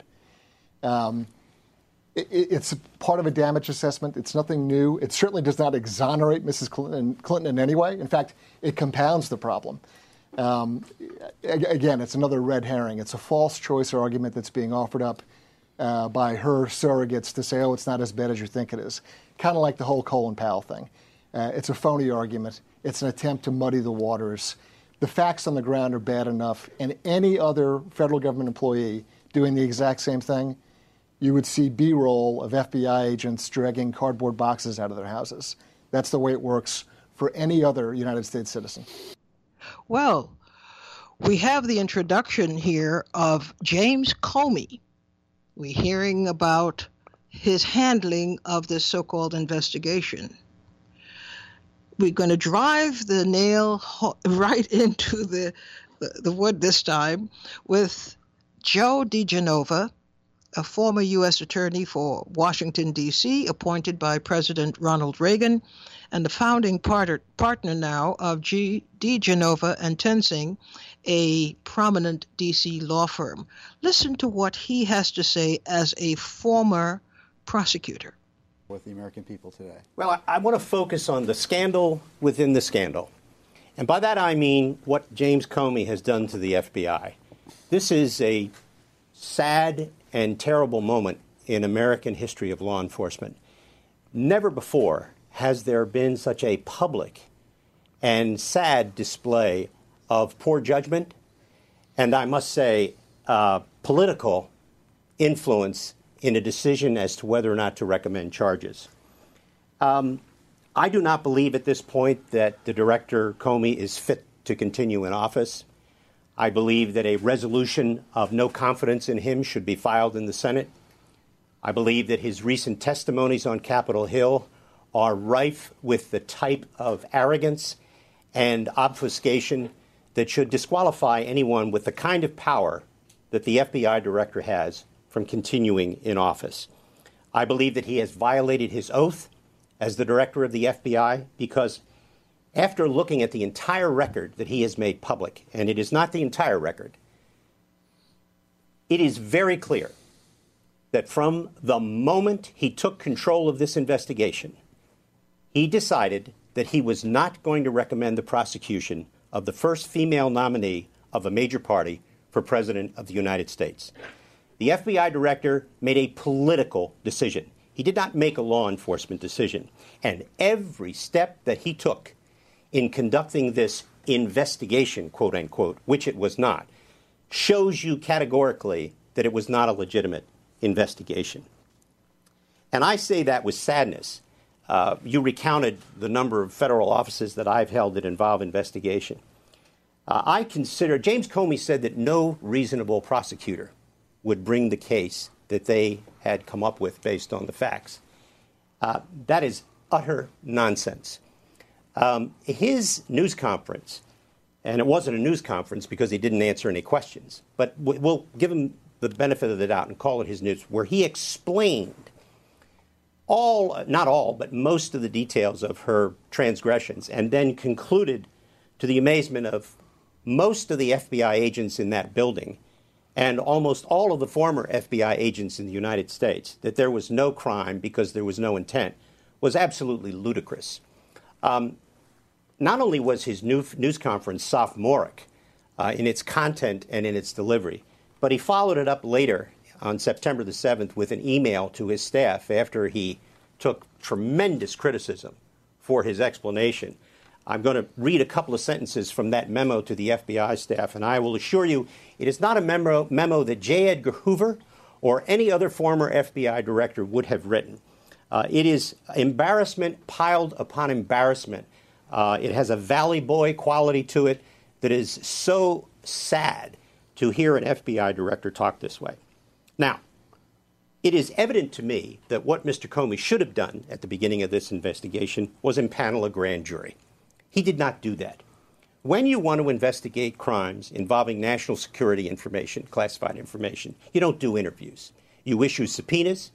Um, it, it's part of a damage assessment. It's nothing new. It certainly does not exonerate Missus Clinton, Clinton in any way. In fact, it compounds the problem. Um, again, it's another red herring. It's a false choice argument that's being offered up uh, by her surrogates to say, oh, it's not as bad as you think it is. Kind of like the whole Colin Powell thing. Uh, it's a phony argument. It's an attempt to muddy the waters. The facts on the ground are bad enough, and any other federal government employee doing the exact same thing, you would see B-roll of F B I agents dragging cardboard boxes out of their houses. That's the way it works for any other United States citizen. Well, we have the introduction here of James Comey. We're hearing about his handling of this so-called investigation. We're going to drive the nail right into the, the, the wood this time with Joe DiGenova, a former U S attorney for Washington, D C, appointed by President Ronald Reagan, and the founding partner, partner now of G. DiGenova and Tensing, a prominent D C law firm. Listen to what he has to say as a former prosecutor. With the American people today. Well, I, I want to focus on the scandal within the scandal. And by that I mean what James Comey has done to the F B I. This is a sad and terrible moment in American history of law enforcement. Never before has there been such a public and sad display of poor judgment and, I must say, uh, political influence in a decision as to whether or not to recommend charges. Um, I do not believe at this point that the Director Comey is fit to continue in office. I believe that a resolution of no confidence in him should be filed in the Senate. I believe that his recent testimonies on Capitol Hill are rife with the type of arrogance and obfuscation that should disqualify anyone with the kind of power that the F B I director has from continuing in office. I believe that he has violated his oath as the director of the F B I because after looking at the entire record that he has made public, and it is not the entire record, it is very clear that from the moment he took control of this investigation, he decided that he was not going to recommend the prosecution of the first female nominee of a major party for President of the United States. The F B I director made a political decision. He did not make a law enforcement decision. And every step that he took in conducting this investigation, quote unquote, which it was not, shows you categorically that it was not a legitimate investigation. And I say that with sadness. Uh, you recounted the number of federal offices that I've held that involve investigation. Uh, I consider, James Comey said that no reasonable prosecutor would bring the case that they had come up with based on the facts. Uh, that is utter nonsense. Um, his news conference, and it wasn't a news conference because he didn't answer any questions, but we'll give him the benefit of the doubt and call it his news, where he explained all, not all, but most of the details of her transgressions, and then concluded, to the amazement of most of the F B I agents in that building, and almost all of the former F B I agents in the United States that there was no crime because there was no intent was absolutely ludicrous. Um, not only was his new, news conference sophomoric uh, in its content and in its delivery, but he followed it up later on September the seventh with an email to his staff after he took tremendous criticism for his explanation. I'm going to read a couple of sentences from that memo to the F B I staff, and I will assure you it is not a memo, memo that J. Edgar Hoover or any other former F B I director would have written. Uh, it is embarrassment piled upon embarrassment. Uh, it has a Valley Boy quality to it that is so sad to hear an F B I director talk this way. Now, it is evident to me that what Mister Comey should have done at the beginning of this investigation was impanel a grand jury. He did not do that. When you want to investigate crimes involving national security information, classified information, you don't do interviews. You issue subpoenas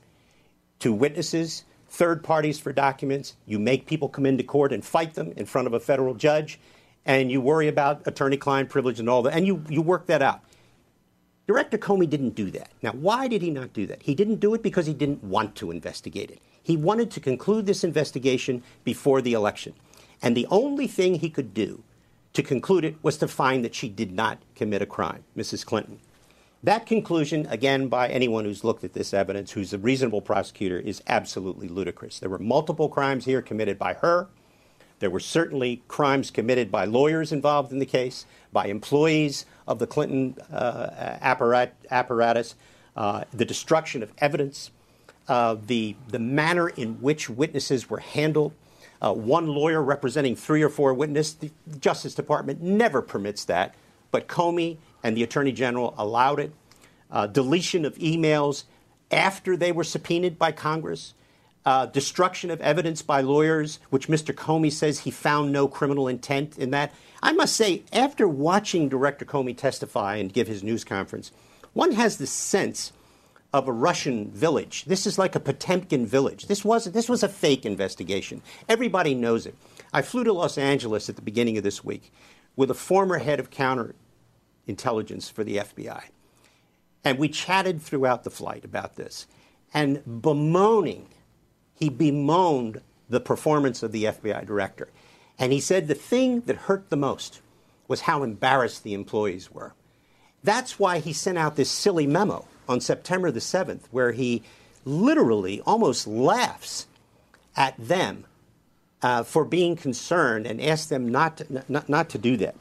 to witnesses, third parties for documents. You make people come into court and fight them in front of a federal judge, and you worry about attorney-client privilege and all that, and you, you work that out. Director Comey didn't do that. Now, why did he not do that? He didn't do it because he didn't want to investigate it. He wanted to conclude this investigation before the election. And the only thing he could do to conclude it was to find that she did not commit a crime, Missus Clinton. That conclusion, again, by anyone who's looked at this evidence, who's a reasonable prosecutor, is absolutely ludicrous. There were multiple crimes here committed by her. There were certainly crimes committed by lawyers involved in the case, by employees of the Clinton uh, apparat- apparatus, uh, the destruction of evidence, uh, the, the manner in which witnesses were handled. Uh, one lawyer representing three or four witnesses. The Justice Department never permits that, but Comey and the Attorney General allowed it. Uh, deletion of emails after they were subpoenaed by Congress. Uh, destruction of evidence by lawyers, which Mister Comey says he found no criminal intent in that. I must say, after watching Director Comey testify and give his news conference, one has the sense of a Russian village. This is like a Potemkin village. This was this was a fake investigation. Everybody knows it. I flew to Los Angeles at the beginning of this week with a former head of counterintelligence for the F B I. And we chatted throughout the flight about this. And bemoaning, he bemoaned the performance of the F B I director. And he said the thing that hurt the most was how embarrassed the employees were. That's why he sent out this silly memo on September the seventh, where he literally almost laughs at them uh, for being concerned and asks them not to, not, not to do that.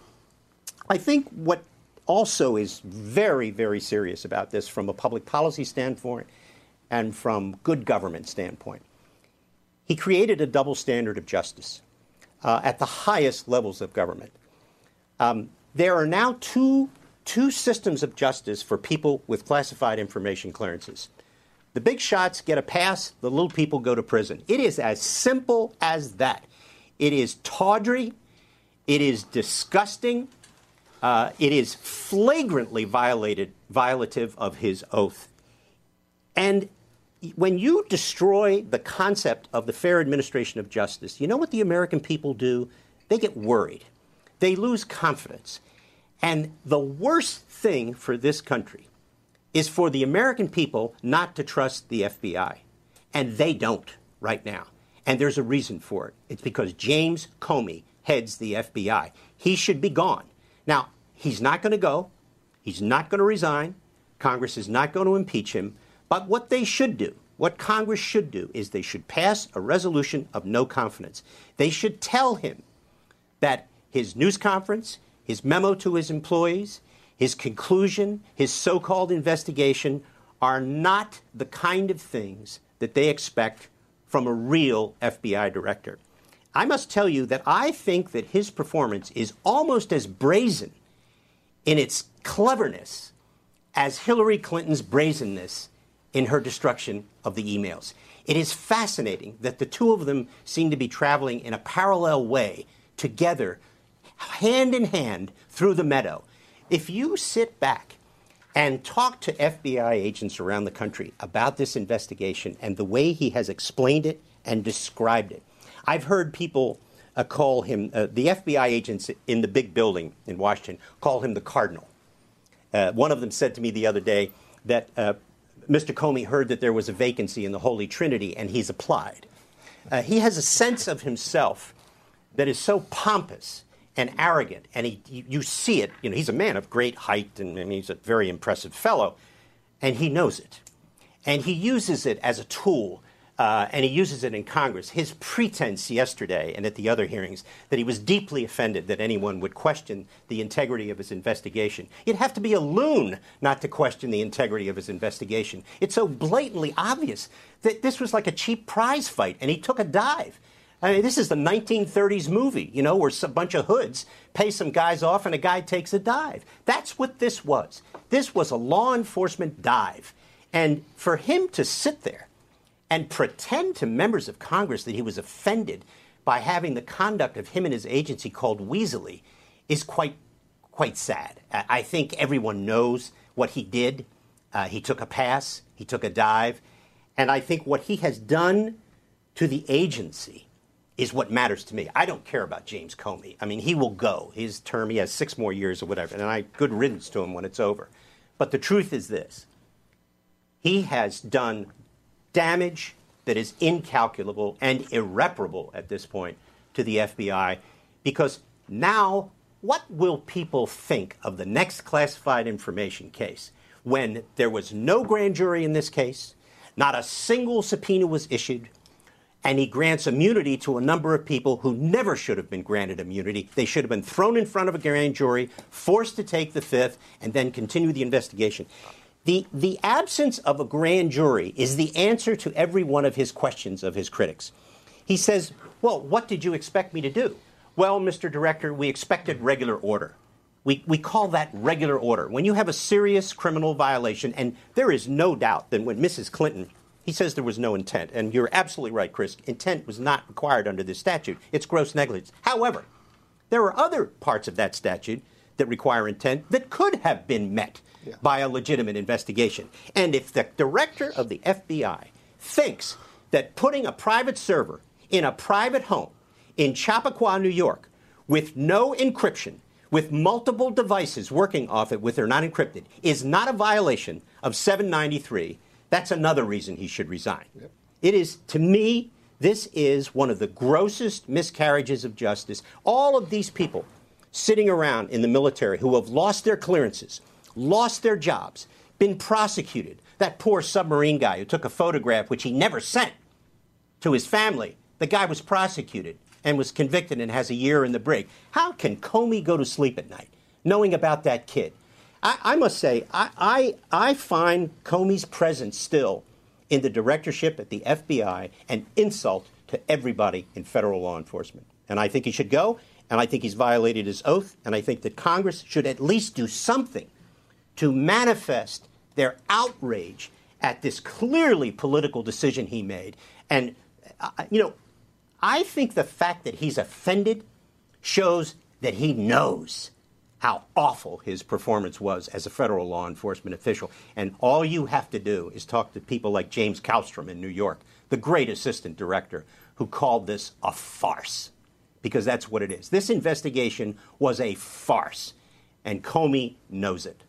I think what also is very, very serious about this from a public policy standpoint and from good government standpoint, he created a double standard of justice uh, at the highest levels of government. Um, there are now two Two systems of justice for people with classified information clearances. The big shots get a pass, the little people go to prison. It is as simple as that. It is tawdry, it is disgusting, uh, it is flagrantly violated, violative of his oath. And when you destroy the concept of the fair administration of justice, you know what the American people do? They get worried. They lose confidence. And the worst thing for this country is for the American people not to trust the F B I. And they don't right now. And there's a reason for it. It's because James Comey heads the F B I. He should be gone. Now, he's not going to go. He's not going to resign. Congress is not going to impeach him. But what they should do, what Congress should do, is they should pass a resolution of no confidence. They should tell him that his news conference, his memo to his employees, his conclusion, his so-called investigation are not the kind of things that they expect from a real F B I director. I must tell you that I think that his performance is almost as brazen in its cleverness as Hillary Clinton's brazenness in her destruction of the emails. It is fascinating that the two of them seem to be traveling in a parallel way together, hand in hand through the meadow. If you sit back and talk to F B I agents around the country about this investigation and the way he has explained it and described it, I've heard people uh, call him, uh, the F B I agents in the big building in Washington, call him the Cardinal. Uh, one of them said to me the other day that uh, Mister Comey heard that there was a vacancy in the Holy Trinity, and he's applied. Uh, he has a sense of himself that is so pompous and arrogant, and he, you, you see it. You know, he's a man of great height, and, and he's a very impressive fellow, and he knows it. And he uses it as a tool, uh, and he uses it in Congress. His pretense yesterday and at the other hearings that he was deeply offended that anyone would question the integrity of his investigation. You'd have to be a loon not to question the integrity of his investigation. It's so blatantly obvious that this was like a cheap prize fight, and he took a dive. I mean, this is the nineteen thirties movie, you know, where a bunch of hoods pay some guys off and a guy takes a dive. That's what this was. This was a law enforcement dive. And for him to sit there and pretend to members of Congress that he was offended by having the conduct of him and his agency called weaselly is quite, quite sad. I think everyone knows what he did. Uh, he took a pass. He took a dive. And I think what he has done to the agency is what matters to me. I don't care about James Comey. I mean, he will go. His term, he has six more years or whatever, and I good riddance to him when it's over. But the truth is this. He has done damage that is incalculable and irreparable at this point to the F B I, because now what will people think of the next classified information case when there was no grand jury in this case, not a single subpoena was issued, and he grants immunity to a number of people who never should have been granted immunity? They should have been thrown in front of a grand jury, forced to take the fifth, and then continue the investigation. The, the absence of a grand jury is the answer to every one of his questions of his critics. He says, well, what did you expect me to do? Well, Mister Director, we expected regular order. We, we call that regular order. When you have a serious criminal violation, and there is no doubt that when Missus Clinton, he says there was no intent, and you're absolutely right, Chris, intent was not required under this statute. It's gross negligence. However, there are other parts of that statute that require intent that could have been met yeah. by a legitimate investigation. And if the director of the F B I thinks that putting a private server in a private home in Chappaqua, New York, with no encryption, with multiple devices working off it with they're not encrypted, is not a violation of seven ninety-three, that's another reason he should resign. Yep. It is, to me, this is one of the grossest miscarriages of justice. All of these people sitting around in the military who have lost their clearances, lost their jobs, been prosecuted. That poor submarine guy who took a photograph which he never sent to his family, the guy was prosecuted and was convicted and has a year in the brig. How can Comey go to sleep at night knowing about that kid? I, I must say, I, I, I find Comey's presence still in the directorship at the F B I an insult to everybody in federal law enforcement. And I think he should go, and I think he's violated his oath, and I think that Congress should at least do something to manifest their outrage at this clearly political decision he made. And, uh, you know, I think the fact that he's offended shows that he knows how awful his performance was as a federal law enforcement official. And all you have to do is talk to people like James Kallstrom in New York, the great assistant director, who called this a farce, because that's what it is. This investigation was a farce, and Comey knows it.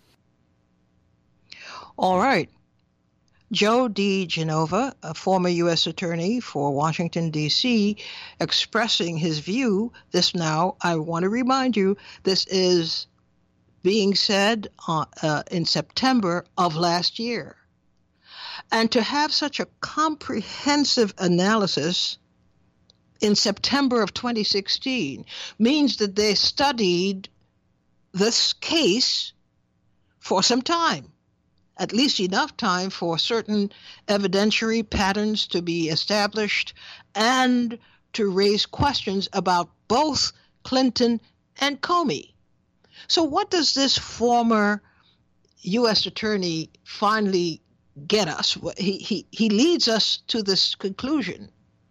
All right. Joe DiGenova, a former U S attorney for Washington, D C, expressing his view. This now, I want to remind you, this is being said uh, uh, in September of last year. And to have such a comprehensive analysis in September of twenty sixteen means that they studied this case for some time. At least enough time for certain evidentiary patterns to be established and to raise questions about both Clinton and Comey. So what does this former U S attorney finally get us? He, he, he leads us to this conclusion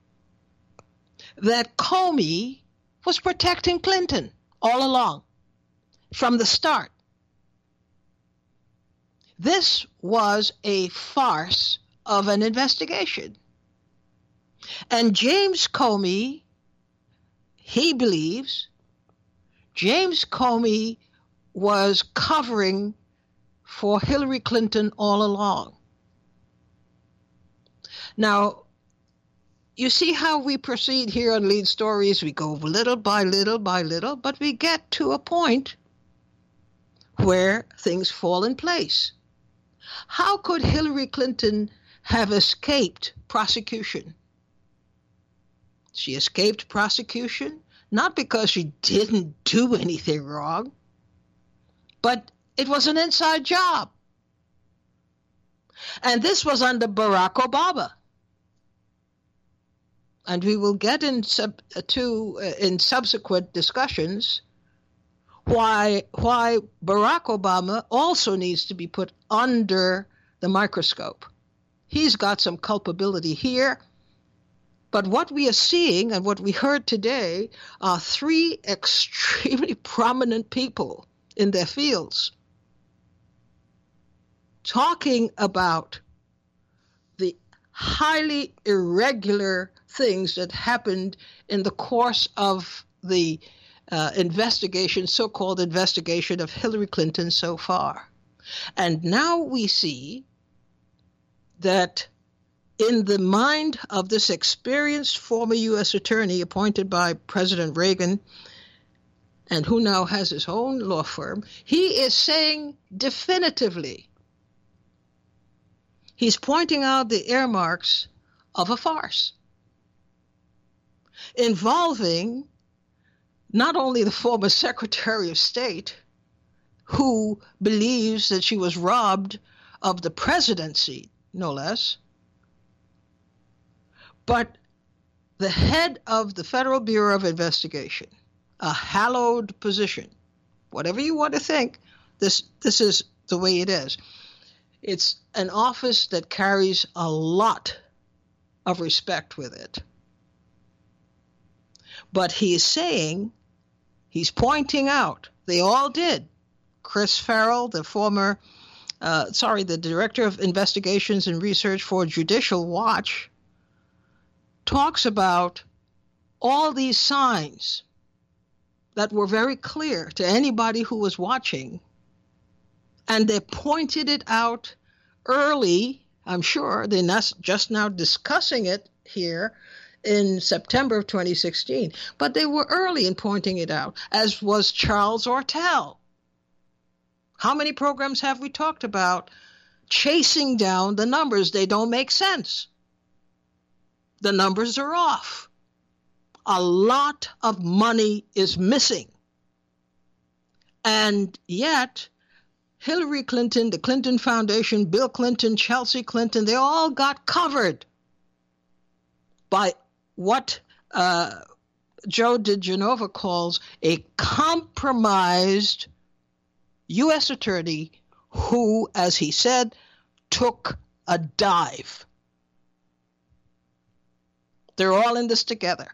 that Comey was protecting Clinton all along, from the start. This was a farce of an investigation. And James Comey, he believes, James Comey was covering for Hillary Clinton all along. Now, you see how we proceed here on Lead Stories. We go little by little by little, but we get to a point where things fall in place. How could Hillary Clinton have escaped prosecution? She escaped prosecution not because she didn't do anything wrong, but it was an inside job. And this was under Barack Obama. And we will get in sub, uh, to uh, in subsequent discussions why why Barack Obama also needs to be put under the microscope. He's got some culpability here, but what we are seeing and what we heard today are three extremely prominent people in their fields talking about the highly irregular things that happened in the course of the uh, investigation, so-called investigation of Hillary Clinton so far. And now we see that in the mind of this experienced former U S attorney appointed by President Reagan, and who now has his own law firm, he is saying definitively, he's pointing out the earmarks of a farce involving not only the former Secretary of State, who believes that she was robbed of the presidency, no less, but the head of the Federal Bureau of Investigation, a hallowed position. Whatever you want to think, this this is the way it is. It's an office that carries a lot of respect with it. But he is saying, he's pointing out, they all did. Chris Farrell, the former, uh, sorry, the Director of Investigations and Research for Judicial Watch, talks about all these signs that were very clear to anybody who was watching. And they pointed it out early, I'm sure. They're not just now discussing it here in September of twenty sixteen. But they were early in pointing it out, as was Charles Ortel. How many programs have we talked about chasing down the numbers? They don't make sense. The numbers are off. A lot of money is missing. And yet, Hillary Clinton, the Clinton Foundation, Bill Clinton, Chelsea Clinton, they all got covered by what uh, Joe DiGenova calls a compromised U S attorney who, as he said, took a dive. They're all in this together.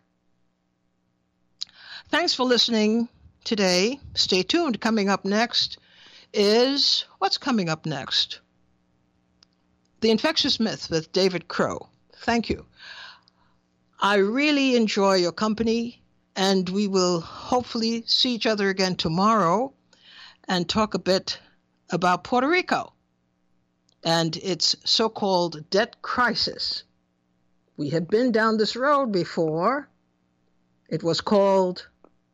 Thanks for listening today. Stay tuned. Coming up next is, what's coming up next? The Infectious Myth with David Crow. Thank you. I really enjoy your company, and we will hopefully see each other again tomorrow and talk a bit about Puerto Rico and its so-called debt crisis. We have been down this road before. It was called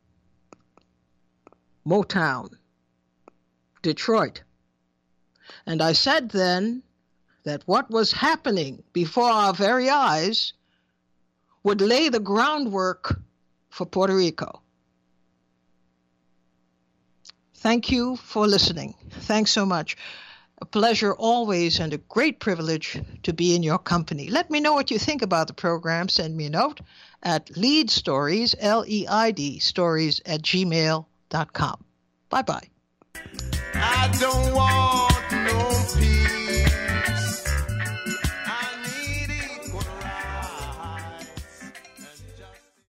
Motown, Detroit. And I said then that what was happening before our very eyes would lay the groundwork for Puerto Rico. Thank you for listening. Thanks so much. A pleasure always and a great privilege to be in your company. Let me know what you think about the program. Send me a note at lead stories, L E I D, stories at gmail dot com. Bye-bye. I don't want